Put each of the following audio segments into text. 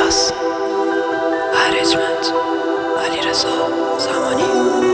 کلاس ارنجمنت علیرضا زمانی.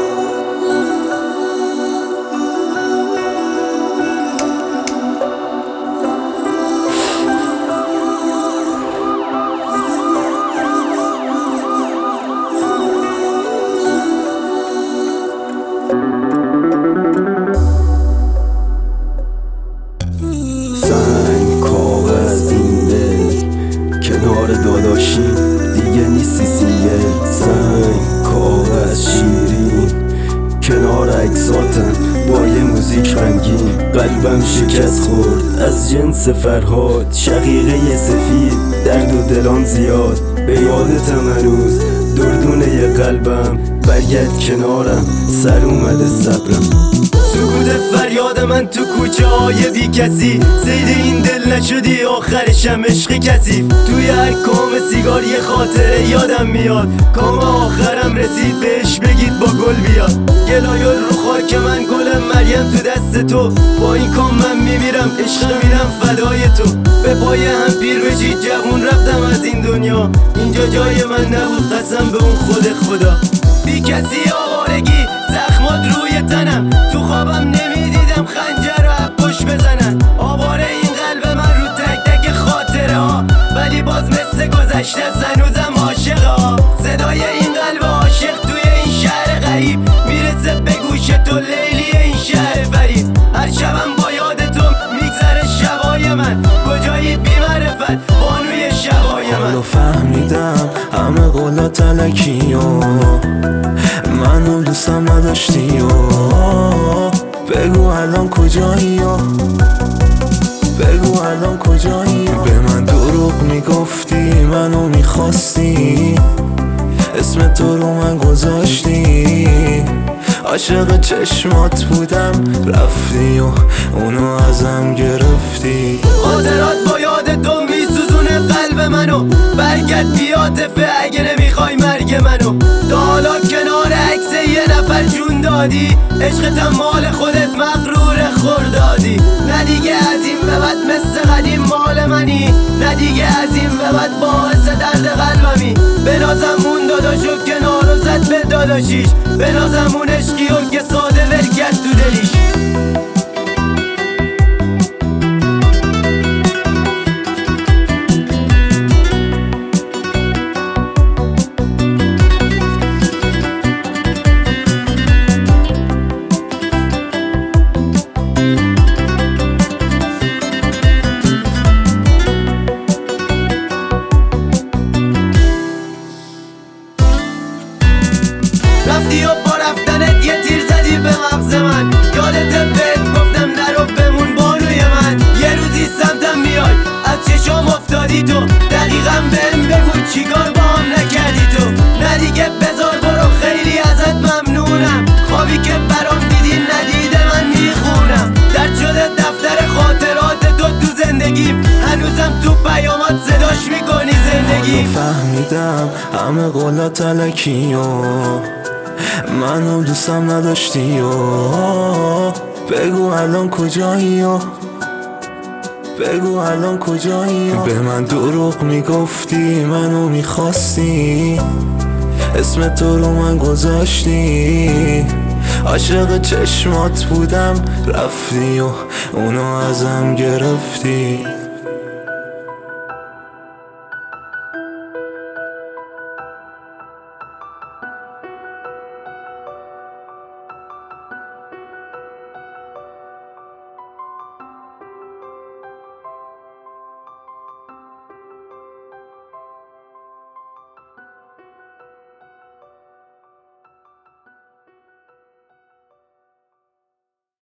سنگ کاغذ این دل کنار داداشی دیگه نیستی سینگل. سنگ کاغذ شیرین کنار عکساتم با یه موزیک غمگین. قلبم شکست خورد از جنس فرهاد، شقیقه سفید درد و دلان زیاد. به یادتم هنوز دردونه قلبم، برگرد کنارم سر اومده صبرم. سکوت فریاد من تو کوچه های بی کسی، زید این دل نشدی آخرشم عشق کثیف. توی هر کام سیگار یه خاطره یادم میاد، کام آخرم رسید بهش بگید با گل بیاد. گلایل رو خاک من گل مریم تو دست تو، با این کام من میمیرم عشق میرم فدای تو. به پای هم پیر بشید جوون رفتم از این دنیا، اینجا جای من نبود قسم به اون خود خدا. بی کسی آوارگی زخمات روی تنم، تو خوابم نمیدیدم خنجر رو پشت بزنن. آواره این قلب من رو تک تک خاطره ها، ولی باز مثل گذشته هنوزم عاشقه ها. صدای این قلب عاشق توی این شهر غریب میرسه به گوش تو، لیلی این شهر فریب. هر شبم با یاد تو میگذره شبای من، کجایی بی معرفت بانوی شبای من. حالا فهمیدم همه قولا تلکی و منو دوستم نداشتی و بگو الان کجایی و بگو الان کجایی. به من دروغ میگفتی منو میخواستی، اسم تو رو من گذاشتی. عاشق چشمات بودم رفتی و اونو ازم گرفتی. خاطرات با یاد تو میسوزونه قلب منو، برگرد بیاتفه اگه نمیخوای مرگ منو. تا حالا کنار عکس یه نفر جون دادی، عشقتم مال خودت مغرور خوردادی. نه دیگه از این به بعد مثل قدیم مال منی، نه دیگه از این به بعد باعث درد قلبمی. به نازم اون داداشو کنارو زد به داداشیش، به نازم اون عشقیو که ساده ول کرد تو دلیش. رفتی و با رفتنت یه تیر زدی به مغز من، یادت بهت گفتم نرو بمون بانوی من. یه روزی سمتم میای از چشام افتادی تو، دقیقا بهم بگو چیکار با هم نکردی تو. نه دیگه بذار برو خیلی ازت ممنونم، خوابی که برام دیدی ندیده من میخونم. درد شده دفتر خاطرات تو زندگیم، هنوزم تو پیامات صداش میکنی زندگی. حالا فهمیدم همه قولا تلکی و منو دوستم نداشتی و بگو الان کجایی و بگو الان کجایی. به من دروغ میگفتی منو میخواستی، اسم تو رو من گذاشتی. عاشق چشمات بودم رفتی و اونو ازم گرفتی.